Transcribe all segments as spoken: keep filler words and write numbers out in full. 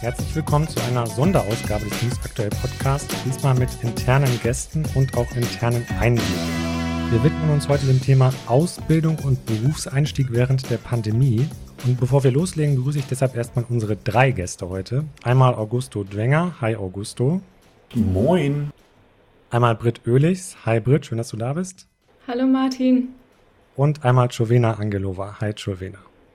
Herzlich willkommen zu einer Sonderausgabe des News Aktuell Podcasts, diesmal mit internen Gästen und auch internen Einblicken. Wir widmen uns heute dem Thema Ausbildung und Berufseinstieg während der Pandemie. Und bevor wir loslegen, begrüße ich deshalb erstmal unsere drei Gäste heute. Einmal Augusto Dwenger. Hi Augusto. Moin. Einmal Britt Oehlichs. Hi Britt, schön, dass du da bist. Hallo Martin. Und einmal Chovena Angelova. Hi Chovena.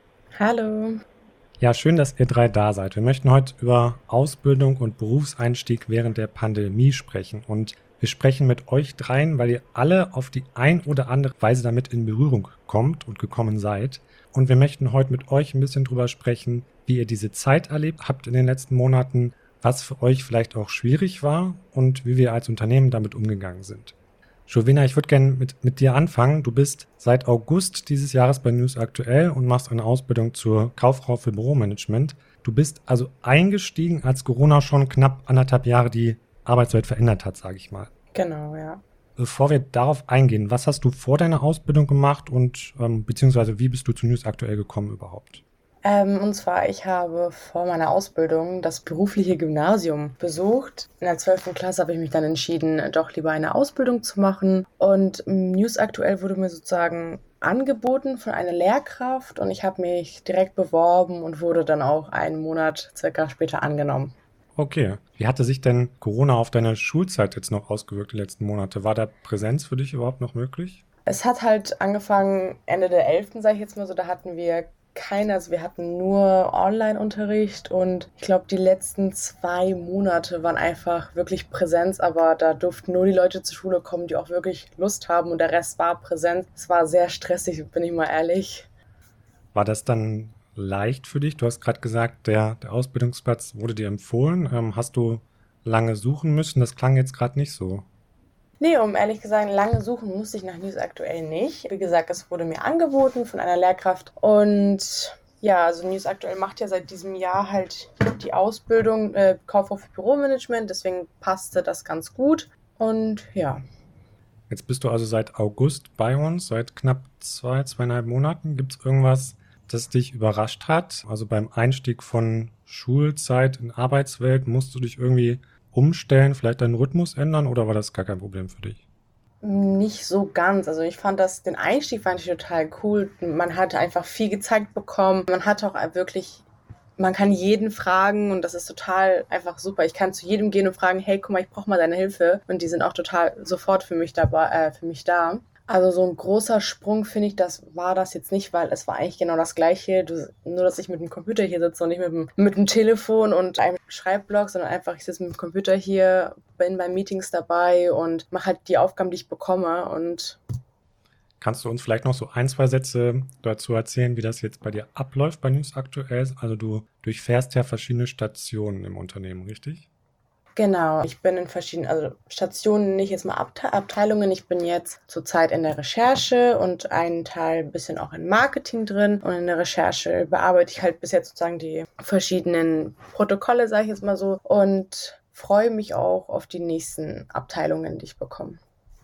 Hallo. Ja, schön, dass ihr drei da seid. Wir möchten heute über Ausbildung und Berufseinstieg während der Pandemie sprechen. Und wir sprechen mit euch dreien, weil ihr alle auf die ein oder andere Weise damit in Berührung kommt und gekommen seid. Und wir möchten heute mit euch ein bisschen drüber sprechen, wie ihr diese Zeit erlebt habt in den letzten Monaten, was für euch vielleicht auch schwierig war und wie wir als Unternehmen damit umgegangen sind. Chovena, ich würde gerne mit, mit dir anfangen. Du bist seit August dieses Jahres bei News Aktuell und machst eine Ausbildung zur Kauffrau für Büromanagement. Du bist also eingestiegen, als Corona schon knapp anderthalb Jahre die Arbeitswelt verändert hat, sage ich mal. Genau, ja. Bevor wir darauf eingehen, was hast du vor deiner Ausbildung gemacht und ähm, beziehungsweise wie bist du zu News Aktuell gekommen überhaupt? Ähm, und zwar, ich habe vor meiner Ausbildung das berufliche Gymnasium besucht. In der zwölften Klasse habe ich mich dann entschieden, doch lieber eine Ausbildung zu machen. Und News Aktuell wurde mir sozusagen angeboten von einer Lehrkraft und ich habe mich direkt beworben und wurde dann auch einen Monat circa später angenommen. Okay. Wie hatte sich denn Corona auf deine Schulzeit jetzt noch ausgewirkt die letzten Monate? War da Präsenz für dich überhaupt noch möglich? Es hat halt angefangen Ende der elften, sage ich jetzt mal so, da hatten wir keine, also wir hatten nur Online-Unterricht und ich glaube, die letzten zwei Monate waren einfach wirklich Präsenz, aber da durften nur die Leute zur Schule kommen, die auch wirklich Lust haben und der Rest war Präsenz. Es war sehr stressig, bin ich mal ehrlich. War das dann leicht für dich? Du hast gerade gesagt, der, der Ausbildungsplatz wurde dir empfohlen. Ähm, hast du lange suchen müssen? Das klang jetzt gerade nicht so. Nee, um ehrlich gesagt, lange suchen musste ich nach News Aktuell nicht. Wie gesagt, es wurde mir angeboten von einer Lehrkraft. Und ja, also News Aktuell macht ja seit diesem Jahr halt die Ausbildung äh, Kauffrau für Büromanagement. Deswegen passte das ganz gut. Und ja. Jetzt bist du also seit August bei uns, seit knapp zwei, zweieinhalb Monaten. Gibt es irgendwas, das dich überrascht hat? Also beim Einstieg von Schulzeit in Arbeitswelt, musst du dich irgendwie umstellen, vielleicht deinen Rhythmus ändern oder war das gar kein Problem für dich? Nicht so ganz. Also ich fand das, den Einstieg fand ich total cool. Man hat einfach viel gezeigt bekommen. Man hat auch wirklich, man kann jeden fragen und das ist total einfach super. Ich kann zu jedem gehen und fragen, hey, guck mal, ich brauche mal deine Hilfe. Und die sind auch total sofort für mich dabei, äh, für mich da. Also so ein großer Sprung, finde ich, das war das jetzt nicht, weil es war eigentlich genau das Gleiche. Du, nur, dass ich mit dem Computer hier sitze und nicht mit dem, mit dem Telefon und einem Schreibblock, sondern einfach, ich sitze mit dem Computer hier, bin bei Meetings dabei und mache halt die Aufgaben, die ich bekomme. Und kannst du uns vielleicht noch so ein, zwei Sätze dazu erzählen, wie das jetzt bei dir abläuft bei News Aktuell? Also du durchfährst ja verschiedene Stationen im Unternehmen, richtig? Genau, ich bin in verschiedenen, also Stationen, nicht jetzt mal Abte- Abteilungen. Ich bin jetzt zurzeit in der Recherche und einen Teil ein bisschen auch in Marketing drin. Und in der Recherche bearbeite ich halt bis jetzt sozusagen die verschiedenen Protokolle, sage ich jetzt mal so, und freue mich auch auf die nächsten Abteilungen, die ich bekomme.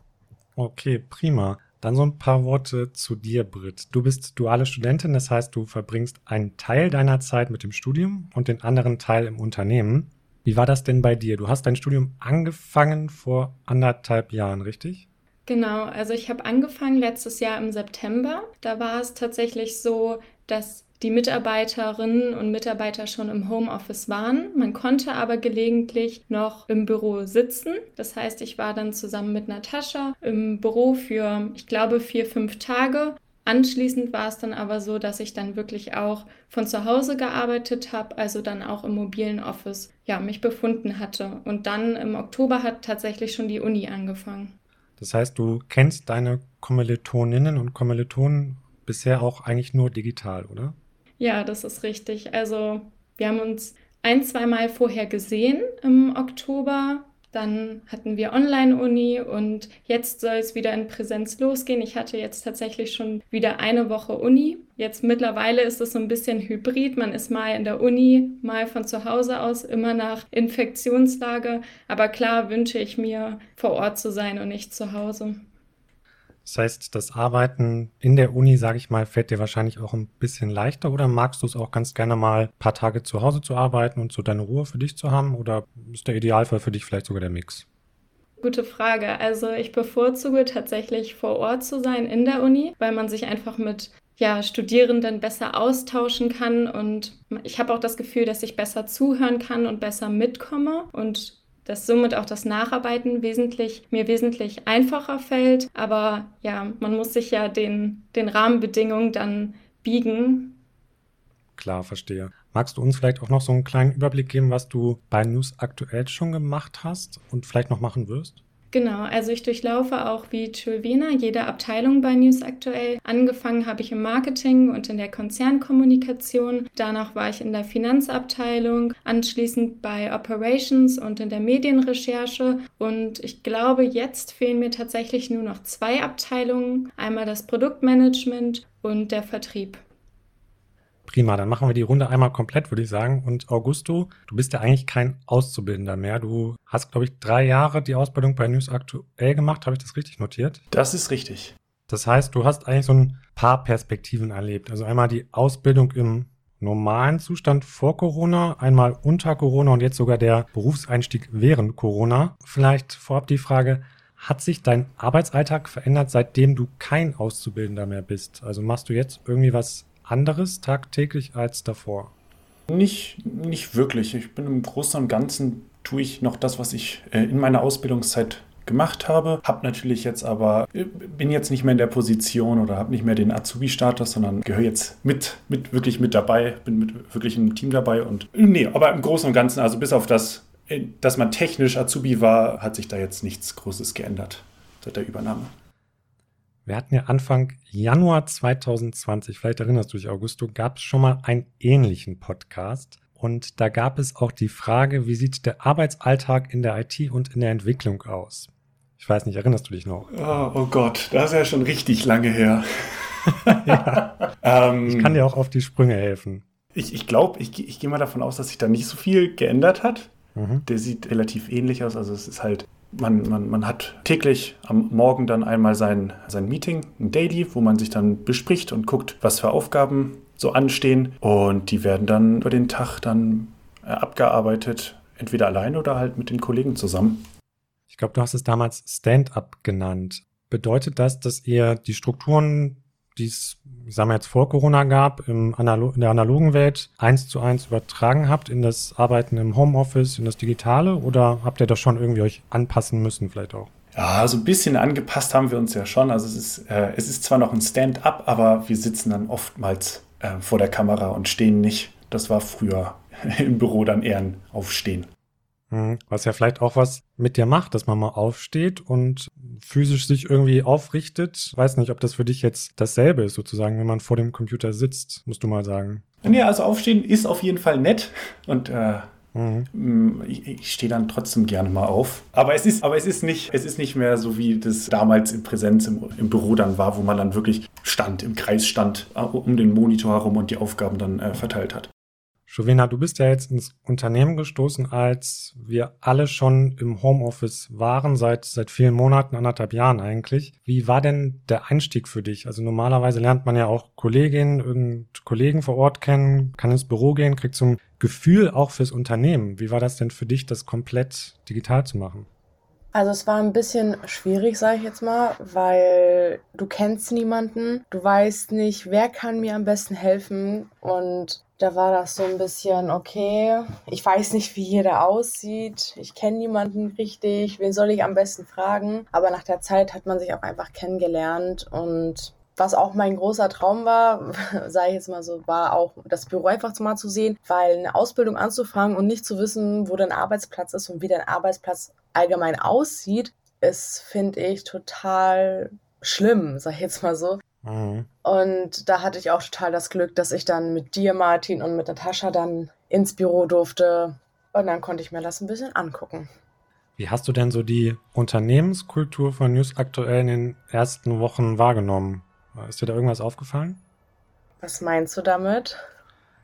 Okay, prima. Dann so ein paar Worte zu dir, Britt. Du bist duale Studentin, das heißt, du verbringst einen Teil deiner Zeit mit dem Studium und den anderen Teil im Unternehmen. Wie war das denn bei dir? Du hast dein Studium angefangen vor anderthalb Jahren, richtig? Genau, also ich habe angefangen letztes Jahr im September. Da war es tatsächlich so, dass die Mitarbeiterinnen und Mitarbeiter schon im Homeoffice waren. Man konnte aber gelegentlich noch im Büro sitzen. Das heißt, ich war dann zusammen mit Natascha im Büro für, ich glaube, vier, fünf Tage. Anschließend war es dann aber so, dass ich dann wirklich auch von zu Hause gearbeitet habe, also dann auch im mobilen Office, ja, mich befunden hatte. Und dann im Oktober hat tatsächlich schon die Uni angefangen. Das heißt, du kennst deine Kommilitoninnen und Kommilitonen bisher auch eigentlich nur digital, oder? Ja, das ist richtig. Also wir haben uns ein, zwei Mal vorher gesehen im Oktober. Dann hatten wir Online-Uni und jetzt soll es wieder in Präsenz losgehen. Ich hatte jetzt tatsächlich schon wieder eine Woche Uni. Jetzt mittlerweile ist es so ein bisschen hybrid. Man ist mal in der Uni, mal von zu Hause aus, immer nach Infektionslage. Aber klar wünsche ich mir, vor Ort zu sein und nicht zu Hause. Das heißt, das Arbeiten in der Uni, sage ich mal, fällt dir wahrscheinlich auch ein bisschen leichter oder magst du es auch ganz gerne mal ein paar Tage zu Hause zu arbeiten und so deine Ruhe für dich zu haben oder ist der Idealfall für dich vielleicht sogar der Mix? Gute Frage. Also ich bevorzuge tatsächlich vor Ort zu sein in der Uni, weil man sich einfach mit ja, Studierenden besser austauschen kann und ich habe auch das Gefühl, dass ich besser zuhören kann und besser mitkomme und dass somit auch das Nacharbeiten wesentlich, mir wesentlich einfacher fällt. Aber ja, man muss sich ja den, den Rahmenbedingungen dann biegen. Klar, verstehe. Magst du uns vielleicht auch noch so einen kleinen Überblick geben, was du bei News Aktuell schon gemacht hast und vielleicht noch machen wirst? Genau, also ich durchlaufe auch wie Julvina jede Abteilung bei News Aktuell. Angefangen habe ich im Marketing und in der Konzernkommunikation. Danach war ich in der Finanzabteilung, anschließend bei Operations und in der Medienrecherche. Und ich glaube, jetzt fehlen mir tatsächlich nur noch zwei Abteilungen. Einmal das Produktmanagement und der Vertrieb. Prima, dann machen wir die Runde einmal komplett, würde ich sagen. Und Augusto, du bist ja eigentlich kein Auszubildender mehr. Du hast, glaube ich, drei Jahre die Ausbildung bei News Aktuell gemacht. Habe ich das richtig notiert? Das ist richtig. Das heißt, du hast eigentlich so ein paar Perspektiven erlebt. Also einmal die Ausbildung im normalen Zustand vor Corona, einmal unter Corona und jetzt sogar der Berufseinstieg während Corona. Vielleicht vorab die Frage, hat sich dein Arbeitsalltag verändert, seitdem du kein Auszubildender mehr bist? Also machst du jetzt irgendwie was anderes tagtäglich als davor? Nicht, nicht wirklich. Ich bin im Großen und Ganzen, tue ich noch das, was ich äh, in meiner Ausbildungszeit gemacht habe. Hab natürlich jetzt aber, äh, bin jetzt nicht mehr in der Position oder habe nicht mehr den Azubi-Status, sondern gehöre jetzt mit, mit, wirklich mit dabei, bin mit wirklich im Team dabei und nee, aber im Großen und Ganzen, also bis auf das, äh, dass man technisch Azubi war, hat sich da jetzt nichts Großes geändert seit der Übernahme. Wir hatten ja Anfang Januar zwanzig zwanzig, vielleicht erinnerst du dich, Augusto, gab es schon mal einen ähnlichen Podcast. Und da gab es auch die Frage, wie sieht der Arbeitsalltag in der I T und in der Entwicklung aus? Ich weiß nicht, erinnerst du dich noch? Oh, oh Gott, das ist ja schon richtig lange her. Ja. ähm, ich kann dir auch auf die Sprünge helfen. Ich, ich glaube, ich, ich gehe mal davon aus, dass sich da nicht so viel geändert hat. Mhm. Der sieht relativ ähnlich aus. Also es ist halt, man, man, man hat täglich am Morgen dann einmal sein, sein Meeting, ein Daily, wo man sich dann bespricht und guckt, was für Aufgaben so anstehen. Und die werden dann über den Tag dann äh, abgearbeitet, entweder allein oder halt mit den Kollegen zusammen. Ich glaube, du hast es damals Stand-up genannt. Bedeutet das, dass ihr die Strukturen, die es, ich sage mal jetzt vor Corona gab, im Analo- in der analogen Welt eins zu eins übertragen habt in das Arbeiten im Homeoffice, in das Digitale? Oder habt ihr das schon irgendwie euch anpassen müssen vielleicht auch? Ja, so ein bisschen angepasst haben wir uns ja schon. Also es ist, äh, es ist zwar noch ein Stand-up, aber wir sitzen dann oftmals äh, vor der Kamera und stehen nicht. Das war früher im Büro dann eher ein Aufstehen. Was ja vielleicht auch was mit dir macht, dass man mal aufsteht und physisch sich irgendwie aufrichtet. Weiß nicht, ob das für dich jetzt dasselbe ist, sozusagen, wenn man vor dem Computer sitzt, musst du mal sagen. Ja, also aufstehen ist auf jeden Fall nett und äh, mhm. ich, ich stehe dann trotzdem gerne mal auf. Aber es ist, aber es ist nicht, es ist nicht mehr so, wie das damals in Präsenz im, im Büro dann war, wo man dann wirklich stand, im Kreis stand, um den Monitor herum und die Aufgaben dann äh, verteilt hat. Julvina, du bist ja jetzt ins Unternehmen gestoßen, als wir alle schon im Homeoffice waren, seit seit vielen Monaten, anderthalb Jahren eigentlich. Wie war denn der Einstieg für dich? Also normalerweise lernt man ja auch Kolleginnen und Kollegen vor Ort kennen, kann ins Büro gehen, kriegt so ein Gefühl auch fürs Unternehmen. Wie war das denn für dich, das komplett digital zu machen? Also es war ein bisschen schwierig, sage ich jetzt mal, weil du kennst niemanden, du weißt nicht, wer kann mir am besten helfen und da war das so ein bisschen, okay, ich weiß nicht, wie jeder aussieht, ich kenne niemanden richtig, wen soll ich am besten fragen? Aber nach der Zeit hat man sich auch einfach kennengelernt und was auch mein großer Traum war, sage ich jetzt mal so, war auch das Büro einfach mal zu sehen, weil eine Ausbildung anzufangen und nicht zu wissen, wo dein Arbeitsplatz ist und wie dein Arbeitsplatz allgemein aussieht, ist, finde ich, total schlimm, sage ich jetzt mal so. Mhm. Und da hatte ich auch total das Glück, dass ich dann mit dir, Martin, und mit Natascha dann ins Büro durfte und dann konnte ich mir das ein bisschen angucken. Wie hast du denn so die Unternehmenskultur von News Aktuell in den ersten Wochen wahrgenommen? Ist dir da irgendwas aufgefallen? Was meinst du damit?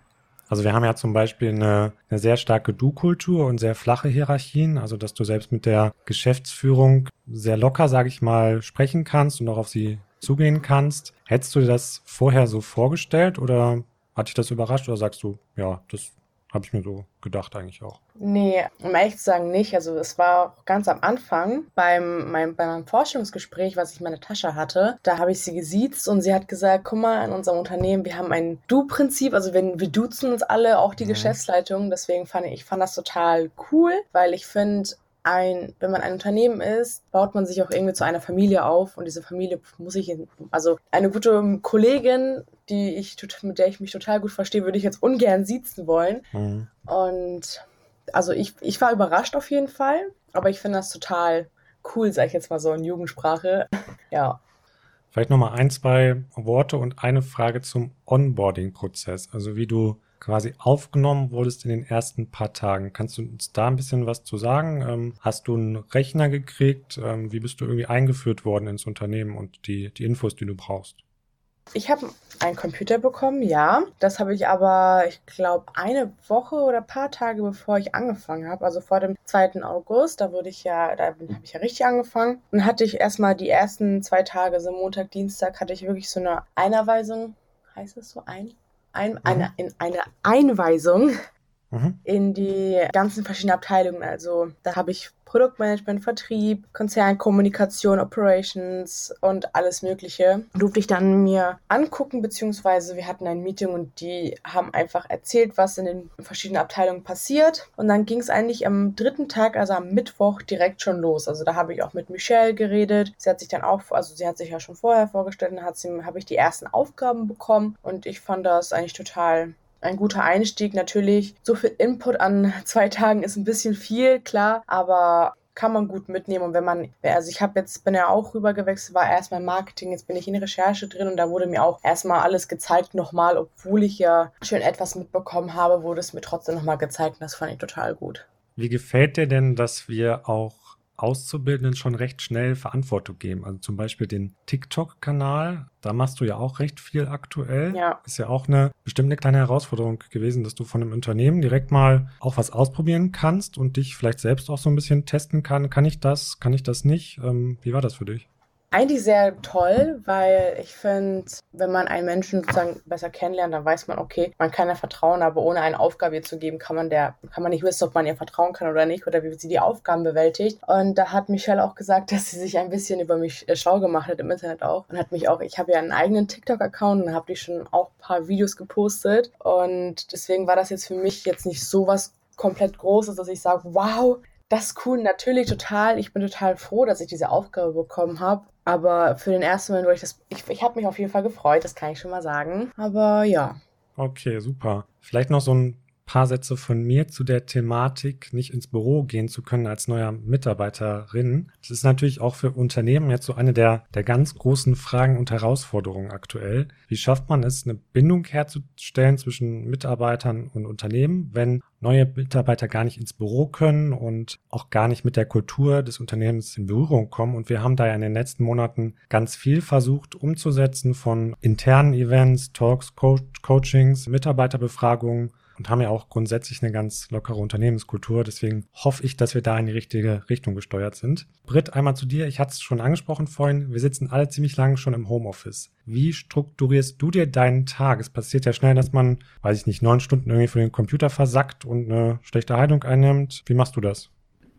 Also wir haben ja zum Beispiel eine, eine sehr starke Du-Kultur und sehr flache Hierarchien, also dass du selbst mit der Geschäftsführung sehr locker, sage ich mal, sprechen kannst und auch auf sie zugehen kannst. Hättest du dir das vorher so vorgestellt oder hat dich das überrascht oder sagst du, ja, das habe ich mir so gedacht eigentlich auch? Nee, um ehrlich zu sagen nicht. Also es war auch ganz am Anfang beim, mein, bei meinem Vorstellungsgespräch, was ich in meiner Tasche hatte, da habe ich sie gesiezt und sie hat gesagt, guck mal, in unserem Unternehmen, wir haben ein Du-Prinzip, also wir, wir duzen uns alle, auch die Mhm. Geschäftsleitung. Deswegen fand ich, ich fand das total cool, weil ich finde, ein, wenn man ein Unternehmen ist, baut man sich auch irgendwie zu einer Familie auf und diese Familie muss ich, in, also eine gute Kollegin, die ich, mit der ich mich total gut verstehe, würde ich jetzt ungern siezen wollen. Mhm. Und also ich, ich war überrascht auf jeden Fall, aber ich finde das total cool, sag ich jetzt mal so in Jugendsprache. Ja. Vielleicht nochmal ein, zwei Worte und eine Frage zum Onboarding-Prozess, also wie du quasi aufgenommen wurdest in den ersten paar Tagen. Kannst du uns da ein bisschen was zu sagen? Ähm, hast du einen Rechner gekriegt? Ähm, wie bist du irgendwie eingeführt worden ins Unternehmen und die, die Infos, die du brauchst? Ich habe einen Computer bekommen, ja. Das habe ich aber, ich glaube, eine Woche oder ein paar Tage bevor ich angefangen habe, also vor dem zweiten August, da wurde ich ja, da habe ich ja richtig angefangen. Dann hatte ich erstmal die ersten zwei Tage, so Montag, Dienstag, hatte ich wirklich so eine Einweisung, heißt es so, ein? Ein, Mhm. eine, in eine Einweisung Mhm. in die ganzen verschiedenen Abteilungen. Also da habe ich Produktmanagement, Vertrieb, Konzernkommunikation, Operations und alles Mögliche. Durfte ich dann mir angucken, beziehungsweise wir hatten ein Meeting und die haben einfach erzählt, was in den verschiedenen Abteilungen passiert. Und dann ging es eigentlich am dritten Tag, also am Mittwoch, direkt schon los. Also da habe ich auch mit Michelle geredet. Sie hat sich dann auch, also sie hat sich ja schon vorher vorgestellt, dann hat sie, habe ich die ersten Aufgaben bekommen und ich fand das eigentlich total ein guter Einstieg. Natürlich, so viel Input an zwei Tagen ist ein bisschen viel, klar, aber kann man gut mitnehmen. Und wenn man, also ich habe jetzt, bin ja auch rübergewechselt, war erstmal Marketing, jetzt bin ich in Recherche drin und da wurde mir auch erstmal alles gezeigt nochmal, obwohl ich ja schon etwas mitbekommen habe, wurde es mir trotzdem nochmal gezeigt und das fand ich total gut. Wie gefällt dir denn, dass wir auch Auszubildenden schon recht schnell Verantwortung geben? Also zum Beispiel den TikTok-Kanal, da machst du ja auch recht viel aktuell. Ja. Ist ja auch eine bestimmt eine kleine Herausforderung gewesen, dass du von einem Unternehmen direkt mal auch was ausprobieren kannst und dich vielleicht selbst auch so ein bisschen testen kann. Kann ich das? Kann ich das nicht? Ähm, wie war das für dich? Eigentlich sehr toll, weil ich finde, wenn man einen Menschen sozusagen besser kennenlernt, dann weiß man, okay, man kann ihr vertrauen, aber ohne eine Aufgabe ihr zu geben, kann man der, kann man nicht wissen, ob man ihr vertrauen kann oder nicht oder wie sie die Aufgaben bewältigt. Und da hat Michelle auch gesagt, dass sie sich ein bisschen über mich äh, schlau gemacht hat, im Internet auch. Und hat mich auch, ich habe ja einen eigenen TikTok-Account und habe ich schon auch ein paar Videos gepostet. Und deswegen war das jetzt für mich jetzt nicht so was komplett Großes, dass ich sage, wow, das ist cool, natürlich total. Ich bin total froh, dass ich diese Aufgabe bekommen habe. Aber für den ersten Moment, wo ich das, ich, ich habe mich auf jeden Fall gefreut, das kann ich schon mal sagen. Aber ja. Okay, super. Vielleicht noch so ein paar Sätze von mir zu der Thematik, nicht ins Büro gehen zu können als neuer Mitarbeiterin. Das ist natürlich auch für Unternehmen jetzt so eine der, der ganz großen Fragen und Herausforderungen aktuell. Wie schafft man es, eine Bindung herzustellen zwischen Mitarbeitern und Unternehmen, wenn neue Mitarbeiter gar nicht ins Büro können und auch gar nicht mit der Kultur des Unternehmens in Berührung kommen? Und wir haben da ja in den letzten Monaten ganz viel versucht umzusetzen, von internen Events, Talks, Co- Coachings, Mitarbeiterbefragungen, und haben ja auch grundsätzlich eine ganz lockere Unternehmenskultur. Deswegen hoffe ich, dass wir da in die richtige Richtung gesteuert sind. Britt, einmal zu dir. Ich hatte es schon angesprochen vorhin. Wir sitzen alle ziemlich lange schon im Homeoffice. Wie strukturierst du dir deinen Tag? Es passiert ja schnell, dass man, weiß ich nicht, neun Stunden irgendwie vor den Computer versackt und eine schlechte Haltung einnimmt. Wie machst du das?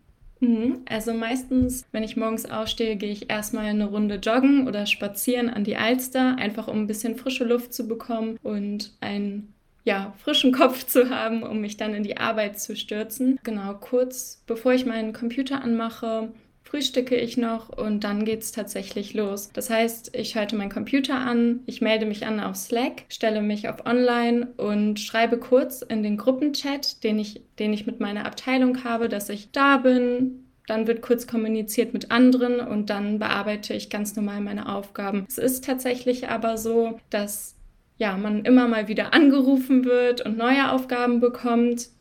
Also meistens, wenn ich morgens aufstehe, gehe ich erstmal eine Runde joggen oder spazieren an die Alster, einfach um ein bisschen frische Luft zu bekommen und ein ja, frischen Kopf zu haben, um mich dann in die Arbeit zu stürzen. Genau, kurz bevor ich meinen Computer anmache, frühstücke ich noch und dann geht's tatsächlich los. Das heißt, ich schalte meinen Computer an, ich melde mich an auf Slack, stelle mich auf Online und schreibe kurz in den Gruppenchat, den ich, den ich mit meiner Abteilung habe, dass ich da bin. Dann wird kurz kommuniziert mit anderen und dann bearbeite ich ganz normal meine Aufgaben. Es ist tatsächlich aber so, dass ja, man immer mal wieder angerufen wird und neue Aufgaben bekommt.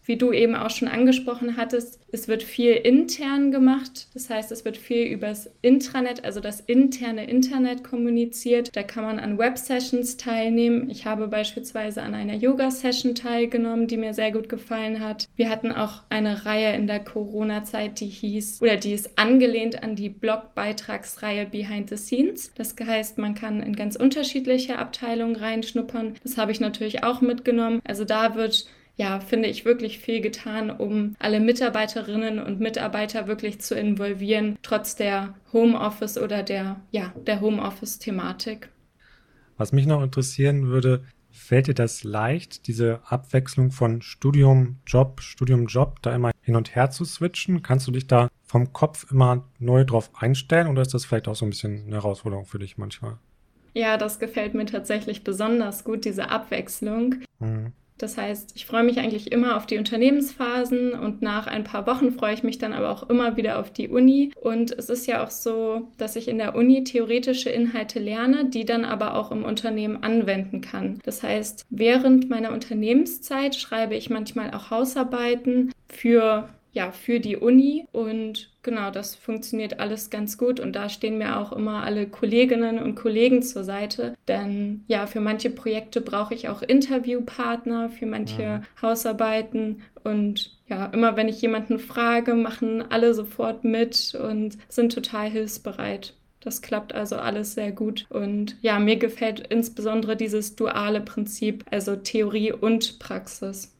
wie du eben auch schon angesprochen hattest, es wird viel intern gemacht. Das heißt, es wird viel übers Intranet, also das interne Internet kommuniziert. Da kann man an Web-Sessions teilnehmen. Ich habe beispielsweise an einer Yoga-Session teilgenommen, die mir sehr gut gefallen hat. Wir hatten auch eine Reihe in der Corona-Zeit, die hieß, oder die ist angelehnt an die Blogbeitragsreihe Behind the Scenes. Das heißt, man kann in ganz unterschiedliche Abteilungen reinschnuppern. Das habe ich natürlich auch mitgenommen. Also da wird, ja, finde ich, wirklich viel getan, um alle Mitarbeiterinnen und Mitarbeiter wirklich zu involvieren, trotz der Homeoffice oder der, ja, der Homeoffice-Thematik. Was mich noch interessieren würde, fällt dir das leicht, diese Abwechslung von Studium, Job, Studium, Job, da immer hin und her zu switchen? Kannst du dich da vom Kopf immer neu drauf einstellen oder ist das vielleicht auch so ein bisschen eine Herausforderung für dich manchmal? Ja, das gefällt mir tatsächlich besonders gut, diese Abwechslung. Mhm. Das heißt, ich freue mich eigentlich immer auf die Unternehmensphasen und nach ein paar Wochen freue ich mich dann aber auch immer wieder auf die Uni. Und es ist ja auch so, dass ich in der Uni theoretische Inhalte lerne, die dann aber auch im Unternehmen anwenden kann. Das heißt, während meiner Unternehmenszeit schreibe ich manchmal auch Hausarbeiten für ja, für die Uni und genau, das funktioniert alles ganz gut und da stehen mir auch immer alle Kolleginnen und Kollegen zur Seite, denn ja, für manche Projekte brauche ich auch Interviewpartner, für manche ja. Hausarbeiten und ja, immer wenn ich jemanden frage, machen alle sofort mit und sind total hilfsbereit. Das klappt also alles sehr gut und ja, mir gefällt insbesondere dieses duale Prinzip, also Theorie und Praxis.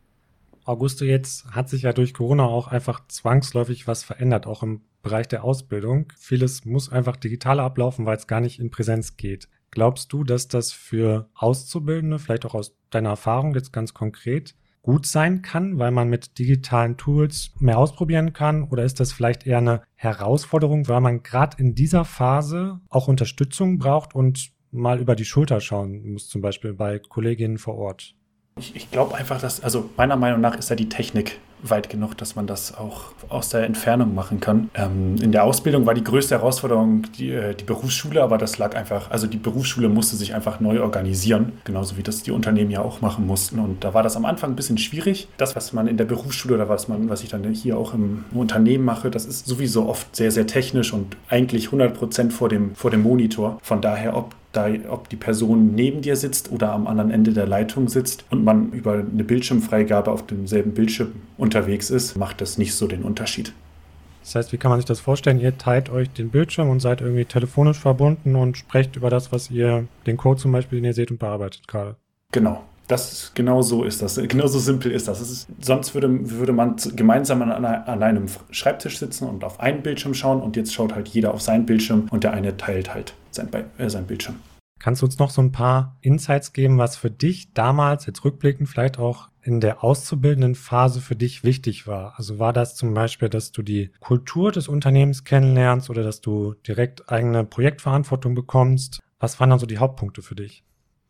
Auguste, jetzt hat sich ja durch Corona auch einfach zwangsläufig was verändert, auch im Bereich der Ausbildung. Vieles muss einfach digital ablaufen, weil es gar nicht in Präsenz geht. Glaubst du, dass das für Auszubildende, vielleicht auch aus deiner Erfahrung jetzt ganz konkret, gut sein kann, weil man mit digitalen Tools mehr ausprobieren kann? Oder ist das vielleicht eher eine Herausforderung, weil man gerade in dieser Phase auch Unterstützung braucht und mal über die Schulter schauen muss, zum Beispiel bei Kolleginnen vor Ort? Ich, ich glaube einfach, dass, also meiner Meinung nach ist ja die Technik weit genug, dass man das auch aus der Entfernung machen kann. Ähm, in der Ausbildung war die größte Herausforderung die, die Berufsschule, aber das lag einfach, also die Berufsschule musste sich einfach neu organisieren, genauso wie das die Unternehmen ja auch machen mussten. Und da war das am Anfang ein bisschen schwierig. Das, was man in der Berufsschule oder was man, was ich dann hier auch im Unternehmen mache, das ist sowieso oft sehr, sehr technisch und eigentlich hundert Prozent vor dem, vor dem Monitor. Von daher, ob Da, ob die Person neben dir sitzt oder am anderen Ende der Leitung sitzt und man über eine Bildschirmfreigabe auf demselben Bildschirm unterwegs ist, macht das nicht so den Unterschied. Das heißt, wie kann man sich das vorstellen? Ihr teilt euch den Bildschirm und seid irgendwie telefonisch verbunden und sprecht über das, was ihr, den Code zum Beispiel, den ihr seht und bearbeitet gerade. Genau. Das, genau so ist das. Genau so simpel ist das. das ist, sonst würde, würde man gemeinsam an, einer, an einem Schreibtisch sitzen und auf einen Bildschirm schauen und jetzt schaut halt jeder auf seinen Bildschirm und der eine teilt halt sein, äh, sein Bildschirm. Kannst du uns noch so ein paar Insights geben, was für dich damals, jetzt rückblickend, vielleicht auch in der auszubildenden Phase für dich wichtig war? Also war das zum Beispiel, dass du die Kultur des Unternehmens kennenlernst oder dass du direkt eigene Projektverantwortung bekommst? Was waren dann so die Hauptpunkte für dich?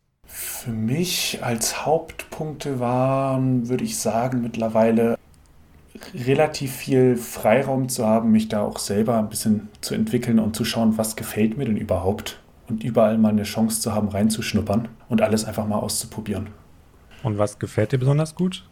Für mich als Hauptpunkte waren, würde ich sagen, mittlerweile relativ viel Freiraum zu haben, mich da auch selber ein bisschen zu entwickeln und zu schauen, was gefällt mir denn überhaupt und überall mal eine Chance zu haben, reinzuschnuppern und alles einfach mal auszuprobieren. Und was gefällt dir besonders gut?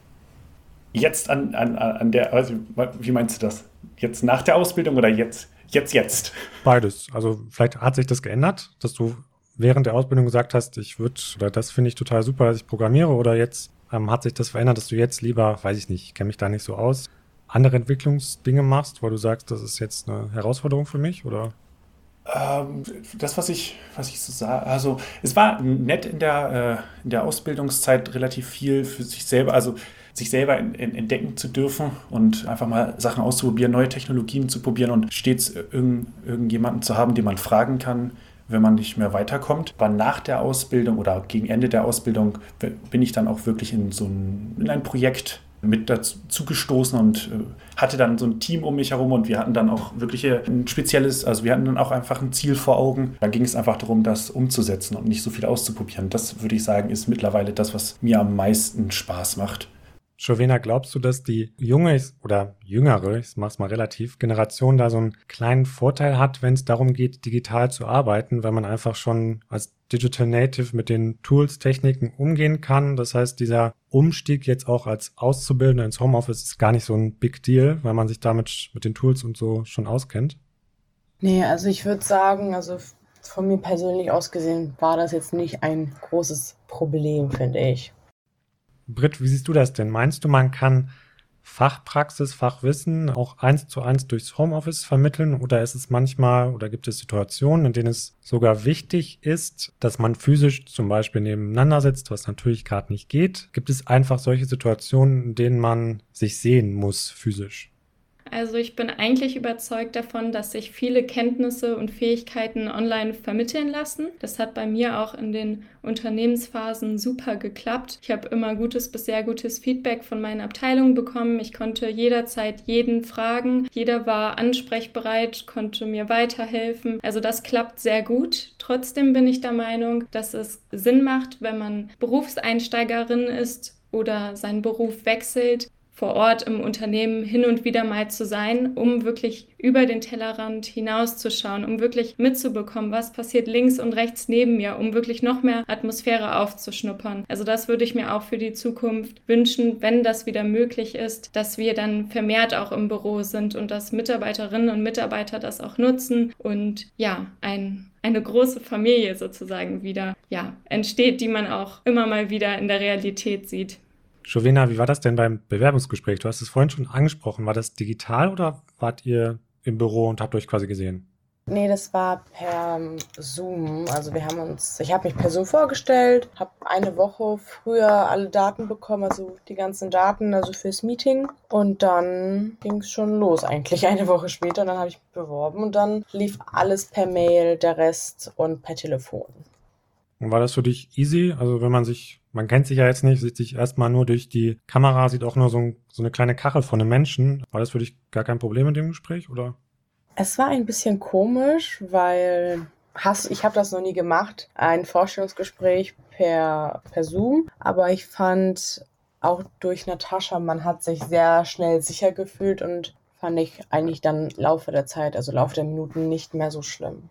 Jetzt an, an, an der, also wie meinst du das? Jetzt nach der Ausbildung oder jetzt, jetzt, jetzt? Beides. Also vielleicht hat sich das geändert, dass du während der Ausbildung gesagt hast, ich würde, oder das finde ich total super, dass ich programmiere, oder jetzt ähm, hat sich das verändert, dass du jetzt lieber, weiß ich nicht, ich kenne mich da nicht so aus, andere Entwicklungsdinge machst, weil du sagst, das ist jetzt eine Herausforderung für mich, oder? Ähm, das, was ich, was ich so sage, also es war nett in der, äh, in der Ausbildungszeit relativ viel für sich selber, also sich selber in, in, entdecken zu dürfen und einfach mal Sachen auszuprobieren, neue Technologien zu probieren und stets irgend, irgendjemanden zu haben, den man fragen kann, wenn man nicht mehr weiterkommt. Aber nach der Ausbildung oder gegen Ende der Ausbildung bin ich dann auch wirklich in so ein, in ein Projekt mit dazu zugestoßen und äh, hatte dann so ein Team um mich herum und wir hatten dann auch wirklich ein spezielles, also wir hatten dann auch einfach ein Ziel vor Augen. Da ging es einfach darum, das umzusetzen und nicht so viel auszuprobieren. Das, würde ich sagen, ist mittlerweile das, was mir am meisten Spaß macht. Jovena, glaubst du, dass die junge oder jüngere, ich mach's mal relativ, Generation da so einen kleinen Vorteil hat, wenn es darum geht, digital zu arbeiten, weil man einfach schon als Digital Native mit den Tools, Techniken umgehen kann? Das heißt, dieser Umstieg jetzt auch als Auszubildender ins Homeoffice ist gar nicht so ein Big Deal, weil man sich damit mit den Tools und so schon auskennt? Nee, also ich würde sagen, also von mir persönlich aus gesehen war das jetzt nicht ein großes Problem, finde ich. Britt, wie siehst du das denn? Meinst du, man kann Fachpraxis, Fachwissen auch eins zu eins durchs Homeoffice vermitteln oder ist es manchmal oder gibt es Situationen, in denen es sogar wichtig ist, dass man physisch zum Beispiel nebeneinander sitzt, was natürlich gerade nicht geht? Gibt es einfach solche Situationen, in denen man sich sehen muss physisch? Also ich bin eigentlich überzeugt davon, dass sich viele Kenntnisse und Fähigkeiten online vermitteln lassen. Das hat bei mir auch in den Unternehmensphasen super geklappt. Ich habe immer gutes bis sehr gutes Feedback von meinen Abteilungen bekommen. Ich konnte jederzeit jeden fragen. Jeder war ansprechbereit, konnte mir weiterhelfen. Also das klappt sehr gut. Trotzdem bin ich der Meinung, dass es Sinn macht, wenn man Berufseinsteigerin ist oder seinen Beruf wechselt, vor Ort im Unternehmen hin und wieder mal zu sein, um wirklich über den Tellerrand hinauszuschauen, um wirklich mitzubekommen, was passiert links und rechts neben mir, um wirklich noch mehr Atmosphäre aufzuschnuppern. Also das würde ich mir auch für die Zukunft wünschen, wenn das wieder möglich ist, dass wir dann vermehrt auch im Büro sind und dass Mitarbeiterinnen und Mitarbeiter das auch nutzen und ja, ein eine große Familie sozusagen wieder ja, entsteht, die man auch immer mal wieder in der Realität sieht. Jovena, wie war das denn beim Bewerbungsgespräch? Du hast es vorhin schon angesprochen. War das digital oder wart ihr im Büro und habt euch quasi gesehen? Nee, das war per Zoom. Also wir haben uns, ich habe mich per Zoom vorgestellt, habe eine Woche früher alle Daten bekommen, also die ganzen Daten, also fürs Meeting. Und dann ging es schon los eigentlich, eine Woche später. Und dann habe ich mich beworben und dann lief alles per Mail, der Rest und per Telefon. Und war das für dich easy? Also wenn man sich, man kennt sich ja jetzt nicht, sieht sich erstmal nur durch die Kamera, sieht auch nur so, ein, so eine kleine Kachel von einem Menschen. War das für dich gar kein Problem in dem Gespräch, oder? Es war ein bisschen komisch, weil hast, ich habe das noch nie gemacht, ein Vorstellungsgespräch per, per Zoom, aber ich fand auch durch Natascha, man hat sich sehr schnell sicher gefühlt und fand ich eigentlich dann im Laufe der Zeit, also im Laufe der Minuten nicht mehr so schlimm.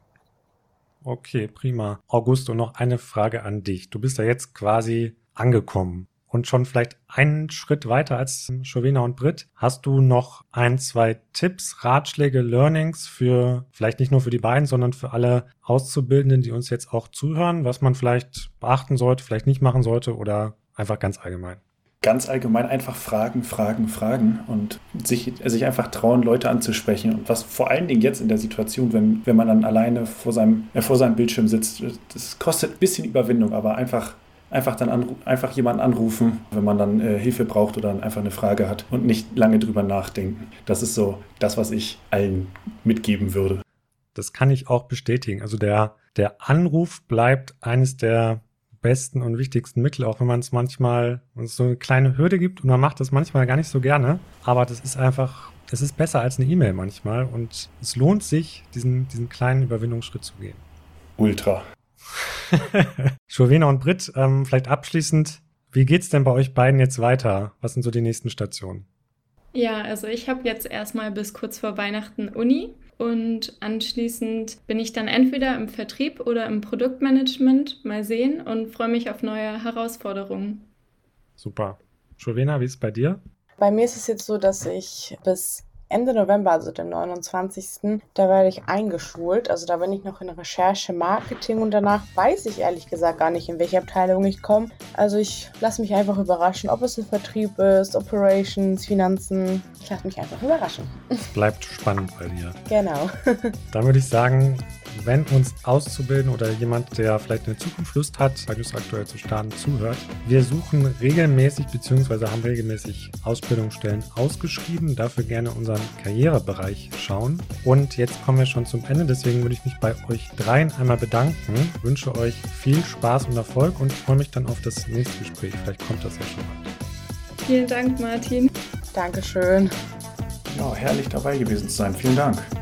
Okay, prima. Augusto, noch eine Frage an dich. Du bist ja jetzt quasi angekommen und schon vielleicht einen Schritt weiter als Jovena und Britt. Hast du noch ein, zwei Tipps, Ratschläge, Learnings für vielleicht nicht nur für die beiden, sondern für alle Auszubildenden, die uns jetzt auch zuhören, was man vielleicht beachten sollte, vielleicht nicht machen sollte oder einfach ganz allgemein? Ganz allgemein einfach fragen, fragen, fragen und sich, sich einfach trauen, Leute anzusprechen. Und was vor allen Dingen jetzt in der Situation, wenn, wenn man dann alleine vor seinem, äh, vor seinem Bildschirm sitzt, das kostet ein bisschen Überwindung, aber einfach, einfach, dann anru- einfach jemanden anrufen, wenn man dann äh, Hilfe braucht oder dann einfach eine Frage hat und nicht lange drüber nachdenken. Das ist so das, was ich allen mitgeben würde. Das kann ich auch bestätigen. Also der, der Anruf bleibt eines der besten und wichtigsten Mittel, auch wenn man es manchmal uns so eine kleine Hürde gibt und man macht das manchmal gar nicht so gerne, aber das ist einfach, es ist besser als eine E-Mail manchmal und es lohnt sich, diesen, diesen kleinen Überwindungsschritt zu gehen. Ultra. Jovena und Britt, ähm, vielleicht abschließend, wie geht's denn bei euch beiden jetzt weiter? Was sind so die nächsten Stationen? Ja, also ich habe jetzt erstmal bis kurz vor Weihnachten Uni und anschließend bin ich dann entweder im Vertrieb oder im Produktmanagement, mal sehen, und freue mich auf neue Herausforderungen. Super. Jovena, wie ist es bei dir? Bei mir ist es jetzt so, dass ich bis Ende November, also dem neunundzwanzigsten da werde ich eingeschult. Also da bin ich noch in Recherche, Marketing und danach weiß ich ehrlich gesagt gar nicht, in welche Abteilung ich komme. Also ich lasse mich einfach überraschen, ob es ein Vertrieb ist, Operations, Finanzen. Ich lasse mich einfach überraschen. Es bleibt spannend bei dir. Genau. Dann würde ich sagen, wenn uns auszubilden oder jemand, der vielleicht in der Zukunft Lust hat, Radius aktuell zu starten, zuhört, wir suchen regelmäßig bzw. haben regelmäßig Ausbildungsstellen ausgeschrieben. Dafür gerne unseren Karrierebereich schauen. Und jetzt kommen wir schon zum Ende, deswegen würde ich mich bei euch dreien einmal bedanken. Ich wünsche euch viel Spaß und Erfolg und freue mich dann auf das nächste Gespräch. Vielleicht kommt das ja schon mal. Vielen Dank, Martin. Dankeschön. Ja, herrlich dabei gewesen zu sein. Vielen Dank.